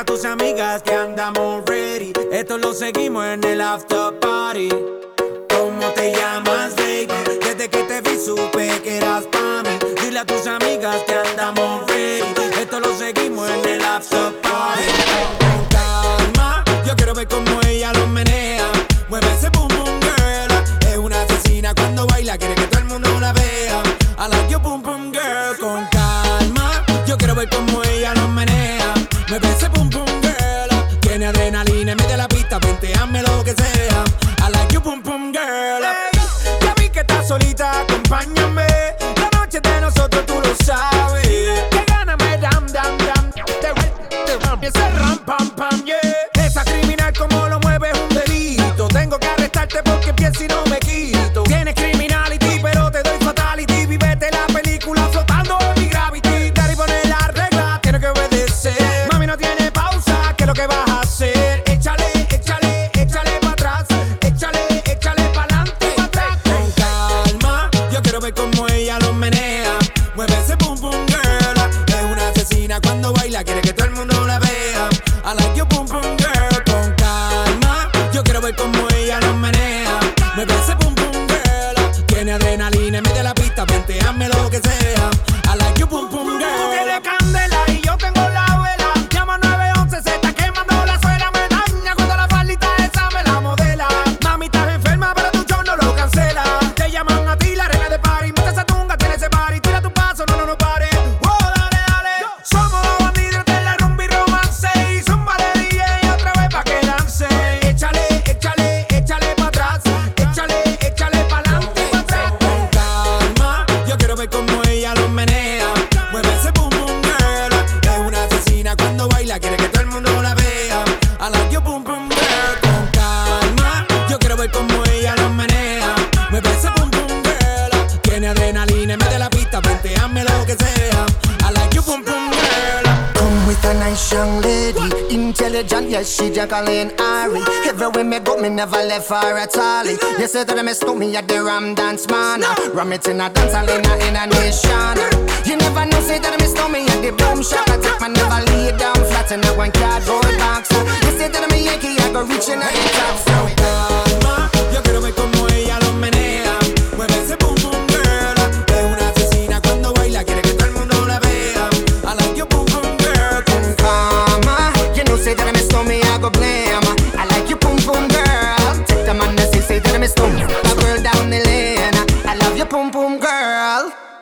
tus amigas que andamos ready. Esto lo seguimos en el after party. ¿Cómo te llamas, baby? Desde que te vi supe que eras pa' mí. Dile a tus amigas que andamos ready. Esto lo seguimos en el after party. Con calma, yo quiero ver cómo ella lo menea. Mueve ese boom boom girl. Es una asesina cuando baila, quiere que todo el mundo la vea. I like your boom boom girl. Con calma, yo quiero ver cómo ella lo menea. Mueve ese boom boom girl. Tiene adrenalina en medio de la pista, venteame lo que sea. I like your boom boom girl. Hey, ya vi que estás solita, acompáñame. La noche de nosotros tú lo sabes. Que gana me dam dam dam. Te ese ram pam pam yeah. Esa criminal como lo mueve es un delito. Tengo que arrestarte porque pienso y no me quito. Tienes criminality pero te doy fatality. Vivete la película flotando en mi gravity. Daddy pone la regla, tiene que obedecer. Mami no tiene pausa, ¿qué es lo que vas a hacer? Échale, échale, échale pa' atrás. Échale, échale pa'lante y pa' atrás. Con calma, yo quiero ver cómo ella lo menea. Mueve ese boom boom girl. Es una asesina cuando baila, quiere que todo el mundo la vea. I like your boom boom girl. Con calma, yo quiero ver cómo ella lo menea. Mueve ese boom boom girl. Tiene adrenalina en medio de la pista, venteame lo que sea. I like your boom boom girl. Tú tienes candela y yo tengo la vela. Llama 911, se está quemando la suela. Me daña cuando la faldita esa me la modela. Mami, estás enferma, pero tu show no lo cancela. Te llaman a ti, la reina de party. Mucha esa tunga, tiene ese party. Tira tu paso, no pare. Oh, dale, dale. Somos los bandidos de la rumba y romance. Y zumba de DJ otra vez pa' que dance. Échale, échale, échale pa' atrás. Échale, échale pa'lante y pa' atrás. Con calma, yo quiero ver cómo ella lo menea. Mueve ese boom boom girl. Es una asesina cuando baila, quiere que todo el mundo la vea. I like your boom boom girl. Con calma, yo quiero ver cómo ella lo menea. Mueve ese boom boom girl. Tiene adrenalina en medio de la pista, venteame lo que sea. I like your boom boom girl. Come with a nice young lady, intelligent, yes, she Jacqueline Ari. Everywhere me go, me never left her at all. You say that I miss me at the Ram Dance Man. Ram it in a dance hall in a nation. You never know, say that I miss me at the Boom Shop. I take my never lay down flat in a one cardboard box. You say that I'm a Yankee, I go reaching out the top. So Calma, yo quiero ver cómo ella lo menea. Mueve ese boom boom girl. Es una asesina cuando baila, quiere que todo el mundo la vea. I like your boom boom girl. Con Mama, you know, say that I miss me, I go blame. I like you, boom boom girl. Take the man that say that I miss me. A girl down the lane. I love you, boom boom girl.